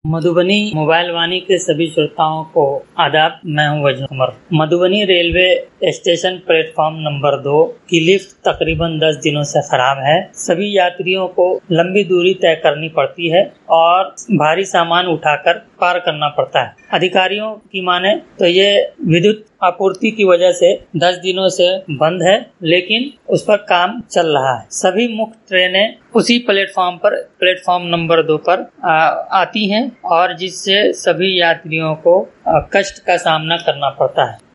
Madhubani mobile वाणी के सभी श्रोताओं को आदाब। मैं हूं वजन Umar. Madhubani railway station platform number 2 की लिफ्ट तकरीबन 10 दिनों से खराब है। सभी यात्रियों को लंबी दूरी तय करनी पड़ती है और भारी सामान उठाकर पार करना पड़ता है। अधिकारियों की माने तो ये विद्युत आपूर्ति की वजह से 10 दिनों से बंद है, लेकिन उस पर काम चल रहा है। सभी मुख्य ट्रेनें उसी प्लेटफॉर्म नंबर 2 पर आती हैं और जिससे सभी यात्रियों को कष्ट का सामना करना पड़ता है।